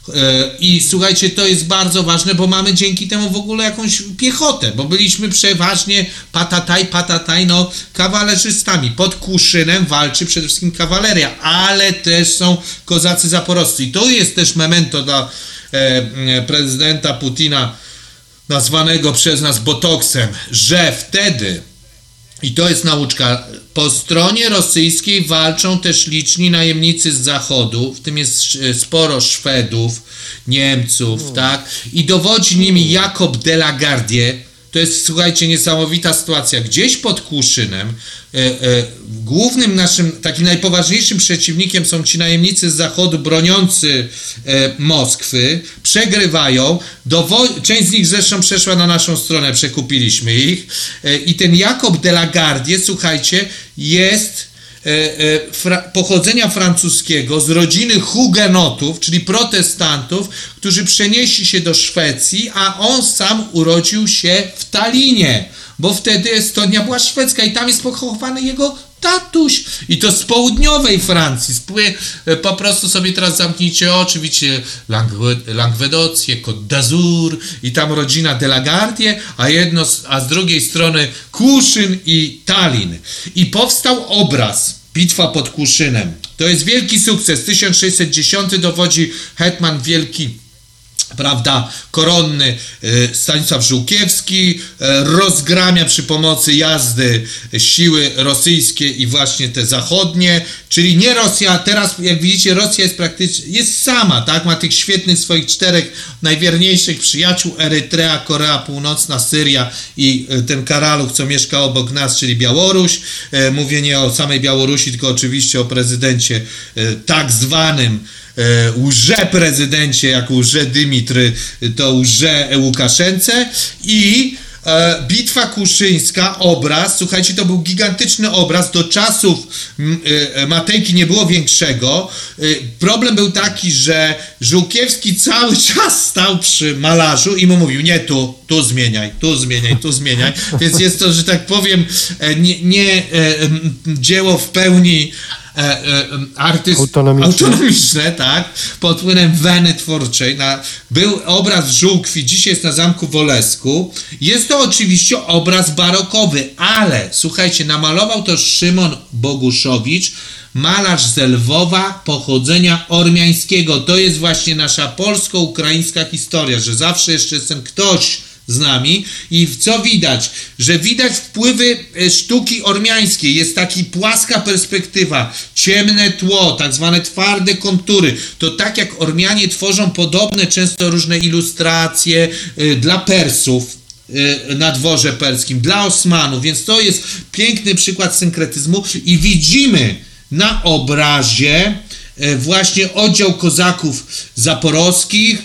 Speaker 2: I słuchajcie, to jest bardzo ważne, bo mamy dzięki temu w ogóle jakąś piechotę, bo byliśmy przeważnie patataj, kawalerzystami. Pod Kłuszynem walczy przede wszystkim kawaleria, ale też są kozacy zaporowscy. I to jest też memento dla prezydenta Putina, nazwanego przez nas botoksem, że wtedy, i to jest nauczka, po stronie rosyjskiej walczą też liczni najemnicy z zachodu, w tym jest sporo Szwedów, Niemców, tak? I dowodzi nimi Jakob de la Gardie. To jest, słuchajcie, niesamowita sytuacja. Gdzieś pod Kłuszynem głównym naszym, takim najpoważniejszym przeciwnikiem są ci najemnicy z zachodu broniący Moskwy. Przegrywają. Część z nich zresztą przeszła na naszą stronę, przekupiliśmy ich. I ten Jakob de la Gardie, słuchajcie, jest pochodzenia francuskiego, z rodziny hugenotów, czyli protestantów, którzy przenieśli się do Szwecji, a on sam urodził się w Tallinie, bo wtedy Estonia była szwedzka i tam jest pochowany jego tatuś. I to z południowej Francji. Po prostu sobie teraz zamknijcie oczy, widzicie Languedocję, Côte d'Azur i tam rodzina de la Gardie, a z drugiej strony Kłuszyn i Tallin. I powstał obraz Bitwa pod Kłuszynem. To jest wielki sukces. 1610 dowodzi hetman wielki, prawda, koronny Stanisław Żółkiewski, rozgramia przy pomocy jazdy siły rosyjskie i właśnie te zachodnie, czyli nie Rosja, teraz jak widzicie Rosja jest praktycznie, jest sama, tak, ma tych świetnych swoich 4 najwierniejszych przyjaciół, Erytrea, Korea Północna, Syria i ten karaluch, co mieszka obok nas, czyli Białoruś. Mówię nie o samej Białorusi, tylko oczywiście o prezydencie tak zwanym łże-prezydencie, jak łże Dymitry, to łże Łukaszence. I Bitwa Kłuszyńska, obraz, słuchajcie, to był gigantyczny obraz, do czasów Matejki nie było większego. Problem był taki, że Żółkiewski cały czas stał przy malarzu i mu mówił, nie tu zmieniaj, więc jest to, że tak powiem, nie dzieło w pełni autonomiczne, tak, pod wpływem weny twórczej. Był obraz Żółkwi, dzisiaj jest na Zamku Wolesku. Jest to oczywiście obraz barokowy, ale słuchajcie, namalował to Szymon Boguszowicz, malarz z Lwowa, pochodzenia ormiańskiego. To jest właśnie nasza polsko-ukraińska historia, że zawsze jeszcze jest ten ktoś z nami i co widać? Że widać wpływy sztuki ormiańskiej, jest taka płaska perspektywa, ciemne tło, tak zwane twarde kontury, to tak jak Ormianie tworzą podobne często różne ilustracje dla Persów na dworze perskim, dla Osmanów, więc to jest piękny przykład synkretyzmu i widzimy na obrazie właśnie oddział kozaków zaporowskich,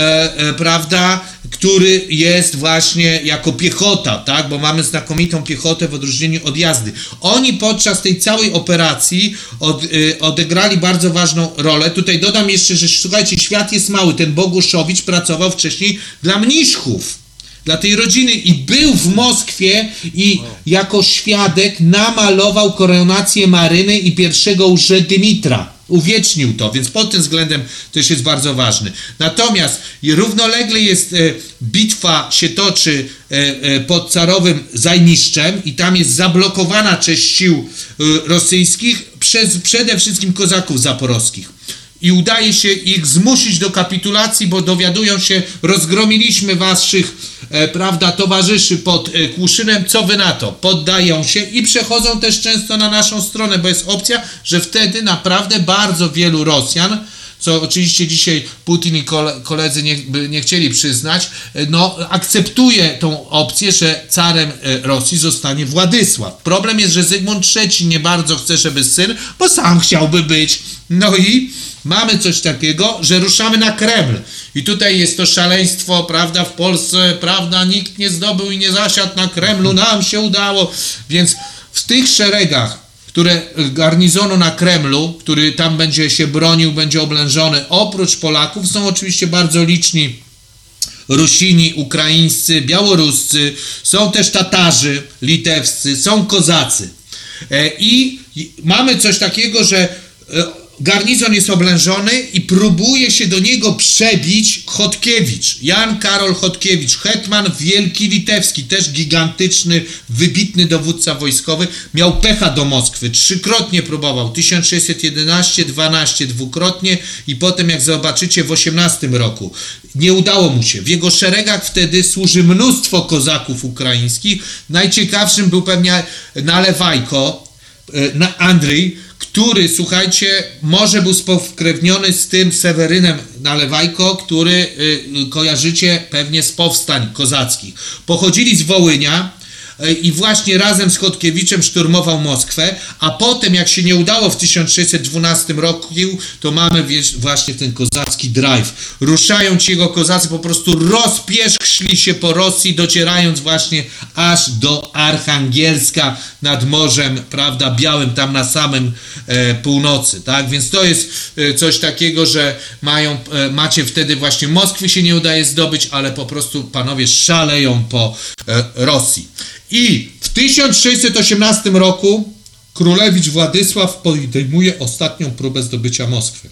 Speaker 2: prawda, który jest właśnie jako piechota, tak, bo mamy znakomitą piechotę w odróżnieniu od jazdy. Oni podczas tej całej operacji odegrali bardzo ważną rolę. Tutaj dodam jeszcze, że słuchajcie, świat jest mały. Ten Boguszowicz pracował wcześniej dla mniszków, dla tej rodziny i był w Moskwie i jako świadek namalował koronację Maryny i pierwszego łże Dymitra. Uwiecznił to, więc pod tym względem też jest bardzo ważny. Natomiast równolegle jest bitwa się toczy pod Carowym Zajmiszczem i tam jest zablokowana część sił rosyjskich przez przede wszystkim kozaków zaporowskich. I udaje się ich zmusić do kapitulacji, bo dowiadują się, rozgromiliśmy waszych, prawda, towarzyszy pod Kłuszynem, co wy na to? Poddają się i przechodzą też często na naszą stronę, bo jest opcja, że wtedy naprawdę bardzo wielu Rosjan, co oczywiście dzisiaj Putin i koledzy nie chcieli przyznać, no akceptuje tą opcję, że carem Rosji zostanie Władysław. Problem jest, że Zygmunt III nie bardzo chce, żeby syn, bo sam chciałby być. No i mamy coś takiego, że ruszamy na Kreml. I tutaj jest to szaleństwo, prawda, w Polsce, prawda, nikt nie zdobył i nie zasiadł na Kremlu, nam się udało. Więc w tych szeregach, które garnizonu na Kremlu, który tam będzie się bronił, będzie oblężony, oprócz Polaków są oczywiście bardzo liczni Rusini, ukraińscy, białoruscy, są też Tatarzy, litewscy, są kozacy. I mamy coś takiego, że garnizon jest oblężony i próbuje się do niego przebić Chodkiewicz, Jan Karol Chodkiewicz, hetman wielki litewski, też gigantyczny, wybitny dowódca wojskowy, miał pecha do Moskwy, 3-krotnie próbował, 1611, 12 dwukrotnie i potem, jak zobaczycie, w 18 roku. Nie udało mu się. W jego szeregach wtedy służy mnóstwo kozaków ukraińskich. Najciekawszym był pewnie Nalewajko, Andrzej, który, słuchajcie, może był spokrewniony z tym Sewerynem Nalewajko, który kojarzycie pewnie z powstań kozackich. Pochodzili z Wołynia i właśnie razem z Chodkiewiczem szturmował Moskwę, a potem, jak się nie udało w 1612 roku, to mamy właśnie ten kozacki drive. Ruszają ci jego kozacy, po prostu rozpierzchli się po Rosji, docierając właśnie aż do Archangielska nad Morzem, prawda, Białym, tam na samym północy, tak? Więc to jest coś takiego, że macie wtedy właśnie Moskwy się nie udaje zdobyć, ale po prostu panowie szaleją po Rosji. I w 1618 roku królewicz Władysław podejmuje ostatnią próbę zdobycia Moskwy.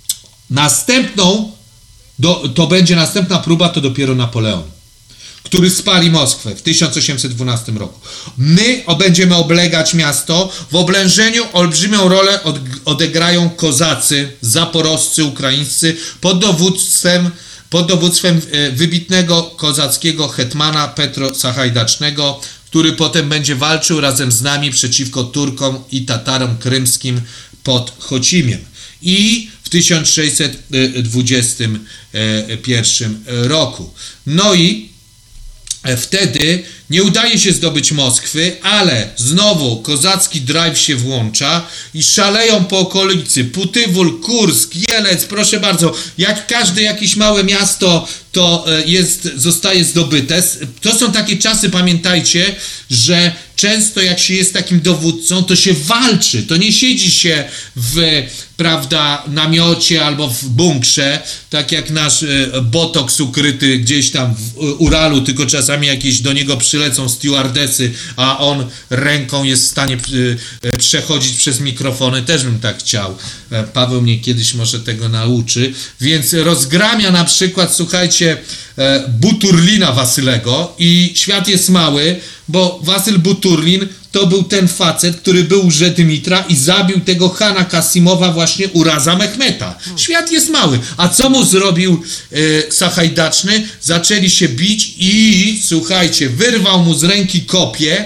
Speaker 2: To będzie następna próba, to dopiero Napoleon, który spali Moskwę w 1812 roku. My będziemy oblegać miasto. W oblężeniu olbrzymią rolę odegrają kozacy, zaporowscy, ukraińscy pod dowództwem wybitnego kozackiego hetmana Petro Sachajdacznego, który potem będzie walczył razem z nami przeciwko Turkom i Tatarom krymskim pod Chocimiem. I w 1621 roku. No i wtedy nie udaje się zdobyć Moskwy, ale znowu kozacki drive się włącza i szaleją po okolicy Putywul, Kursk, Jelec, proszę bardzo, jak każde jakieś małe miasto to zostaje zdobyte. To są takie czasy, pamiętajcie, że często jak się jest takim dowódcą, to się walczy, to nie siedzi się w, prawda, namiocie albo w bunkrze, tak jak nasz botoks ukryty gdzieś tam w Uralu, tylko czasami jakieś do niego przylecą stewardesy, a on ręką jest w stanie przechodzić przez mikrofony. Też bym tak chciał. Paweł mnie kiedyś może tego nauczy. Więc rozgramia na przykład, słuchajcie, Buturlina Wasylego i świat jest mały. bo Wasyl Buturlin to był ten facet, który był u Dymitra i zabił tego Hana Kasimowa właśnie u Raza Mehmeta. Świat jest mały. A co mu zrobił Sachajdaczny? Zaczęli się bić i słuchajcie, wyrwał mu z ręki kopię.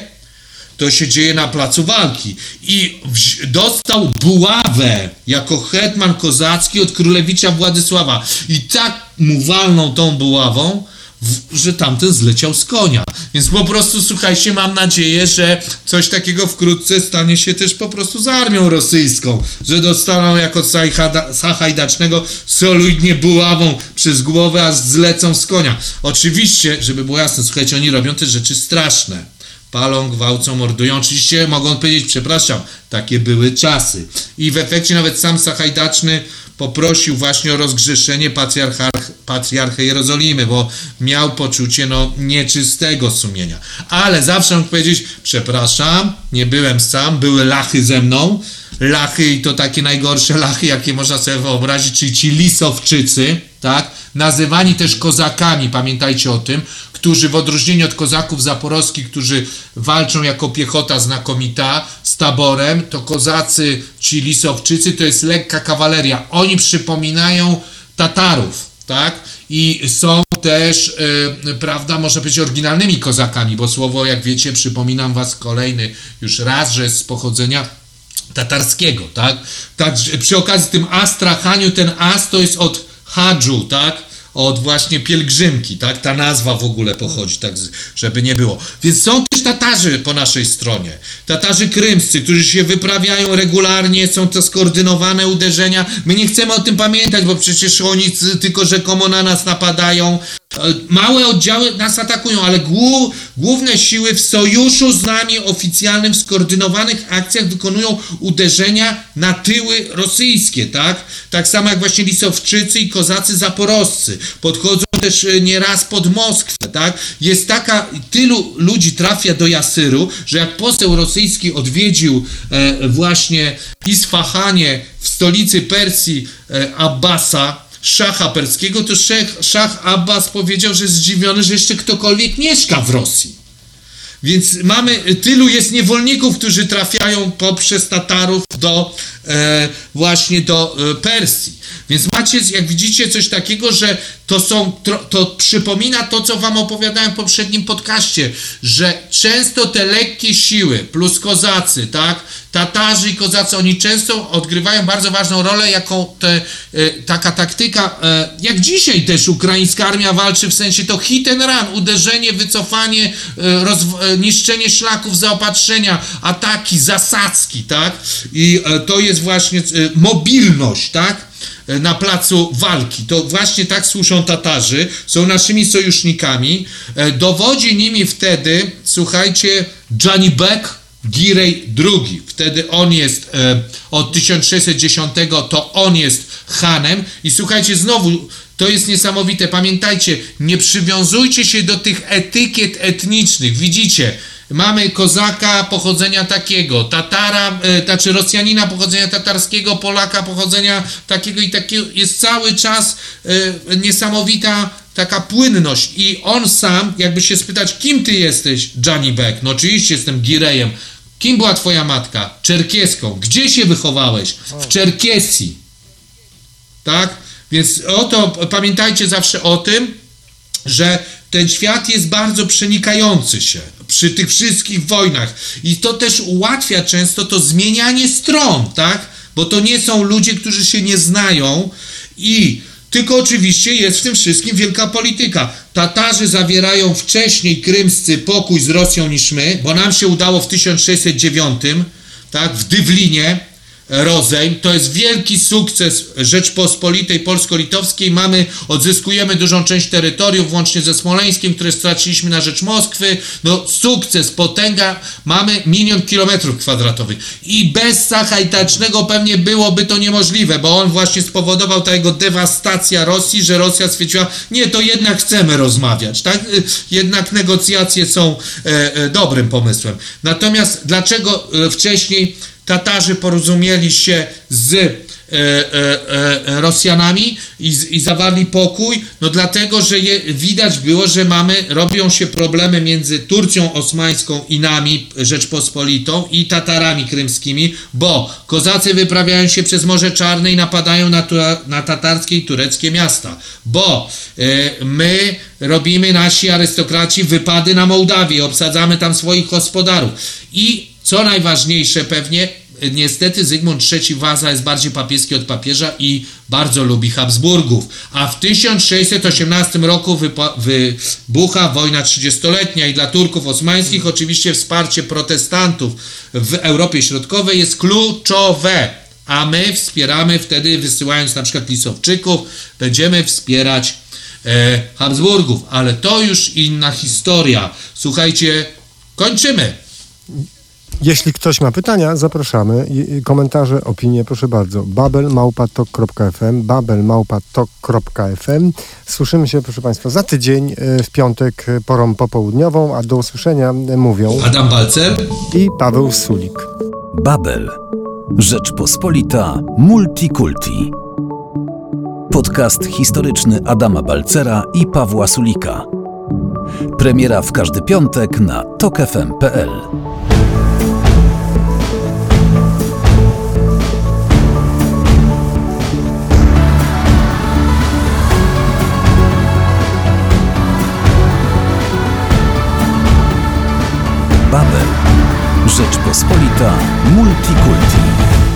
Speaker 2: To się dzieje na placu walki. I dostał buławę jako hetman kozacki od królewicza Władysława. I tak mu walną tą buławą, że tamten zleciał z konia. Więc po prostu, słuchajcie, mam nadzieję, że coś takiego wkrótce stanie się też po prostu z armią rosyjską, że dostaną jako Sachajdacznego solidnie buławą przez głowę, aż zlecą z konia. Oczywiście, żeby było jasne, słuchajcie, oni robią te rzeczy straszne. Palą, gwałcą, mordują. Oczywiście mogą powiedzieć, przepraszam, takie były czasy. I w efekcie nawet sam Sachajdaczny poprosił właśnie o rozgrzeszenie patriarchę Jerozolimy, bo miał poczucie nieczystego sumienia. Ale zawsze mógł powiedzieć, przepraszam, nie byłem sam, były lachy ze mną. Lachy i to takie najgorsze lachy, jakie można sobie wyobrazić, czyli ci Lisowczycy, tak? Nazywani też kozakami, pamiętajcie o tym, którzy w odróżnieniu od kozaków zaporowskich, którzy walczą jako piechota znakomita z taborem, to kozacy, ci Lisowczycy, to jest lekka kawaleria. Oni przypominają Tatarów, tak? I są też, prawda, można powiedzieć oryginalnymi kozakami, bo słowo, jak wiecie, przypominam was kolejny już raz, że jest z pochodzenia tatarskiego, tak? Tak, przy okazji tym Astrachaniu, ten As to jest od Hadżu, tak? Od właśnie pielgrzymki, tak? Ta nazwa w ogóle pochodzi, tak, żeby nie było. Więc są też Tatarzy po naszej stronie. Tatarzy krymscy, którzy się wyprawiają regularnie, są to skoordynowane uderzenia. My nie chcemy o tym pamiętać, bo przecież oni tylko rzekomo na nas napadają. Małe oddziały nas atakują, ale główne siły w sojuszu z nami oficjalnym w skoordynowanych akcjach wykonują uderzenia na tyły rosyjskie, tak? Tak samo jak właśnie Lisowczycy i kozacy zaporowscy. Podchodzą też nieraz pod Moskwę, tak? Jest tylu ludzi trafia do Jasyru, że jak poseł rosyjski odwiedził właśnie Isfahanie w stolicy Persji Abbasa, szacha perskiego, to szach Abbas powiedział, że jest zdziwiony, że jeszcze ktokolwiek mieszka w Rosji. Więc tylu jest niewolników, którzy trafiają poprzez Tatarów właśnie do Persji. Więc macie, jak widzicie, coś takiego, że to przypomina to, co wam opowiadałem w poprzednim podcaście, że często te lekkie siły plus kozacy, tak, Tatarzy i kozacy, oni często odgrywają bardzo ważną rolę jako taka taktyka, jak dzisiaj też ukraińska armia walczy, w sensie to hit and run, uderzenie, wycofanie, niszczenie szlaków zaopatrzenia, ataki, zasadzki, tak, i to jest właśnie mobilność, tak, na placu walki. To właśnie tak służą Tatarzy, są naszymi sojusznikami. Dowodzi nimi wtedy, słuchajcie, Janibek Girej II. Wtedy on jest od 1610, to on jest Hanem. I słuchajcie, znowu, to jest niesamowite. Pamiętajcie, nie przywiązujcie się do tych etykiet etnicznych. Widzicie, mamy kozaka pochodzenia takiego, Tatara, znaczy Rosjanina pochodzenia tatarskiego, Polaka pochodzenia takiego i takiego. Jest cały czas niesamowita taka płynność. I on sam, jakby się spytać, kim ty jesteś, Janibek? No oczywiście jestem Girejem. Kim była twoja matka? Czerkieską. Gdzie się wychowałeś? W Czerkesji. Tak? Więc pamiętajcie zawsze o tym, że ten świat jest bardzo przenikający się przy tych wszystkich wojnach i to też ułatwia często to zmienianie stron, tak? Bo to nie są ludzie, którzy się nie znają tylko oczywiście jest w tym wszystkim wielka polityka. Tatarzy zawierają wcześniej krymscy pokój z Rosją niż my, bo nam się udało w 1609, tak, w Dywlinie, rozejm. To jest wielki sukces Rzeczpospolitej Polsko-Litowskiej. Odzyskujemy dużą część terytoriów, włącznie ze Smoleńskiem, które straciliśmy na rzecz Moskwy. No sukces, potęga. Mamy 1 000 000 kilometrów kwadratowych. I bez Sachajdacznego pewnie byłoby to niemożliwe, bo on właśnie spowodował ta jego dewastacja Rosji, że Rosja stwierdziła, nie, to jednak chcemy rozmawiać, tak? Jednak negocjacje są dobrym pomysłem. Natomiast dlaczego wcześniej Tatarzy porozumieli się z Rosjanami i zawarli pokój, no dlatego, że widać było, że robią się problemy między Turcją Osmańską i nami, Rzeczpospolitą, i Tatarami krymskimi, bo kozacy wyprawiają się przez Morze Czarne i napadają na tatarskie i tureckie miasta, bo my robimy, nasi arystokraci, wypady na Mołdawię, obsadzamy tam swoich gospodarów i co najważniejsze pewnie, niestety Zygmunt III Waza jest bardziej papieski od papieża i bardzo lubi Habsburgów. A w 1618 roku wybucha wojna 30-letnia i dla Turków osmańskich oczywiście wsparcie protestantów w Europie Środkowej jest kluczowe. A my wspieramy wtedy, wysyłając na przykład Lisowczyków, będziemy wspierać Habsburgów. Ale to już inna historia. Słuchajcie, kończymy.
Speaker 1: Jeśli ktoś ma pytania, zapraszamy. Komentarze, opinie, proszę bardzo. babel@tok.fm, babel@tok.fm. Słyszymy się, proszę Państwa, za tydzień w piątek porą popołudniową, a do usłyszenia mówią
Speaker 2: Adam Balcer
Speaker 1: i Paweł Sulik.
Speaker 3: Babel. Rzeczpospolita Multikulti. Podcast historyczny Adama Balcera i Pawła Sulika. Premiera w każdy piątek na tokfm.pl. Babel. Rzeczpospolita Multikulti.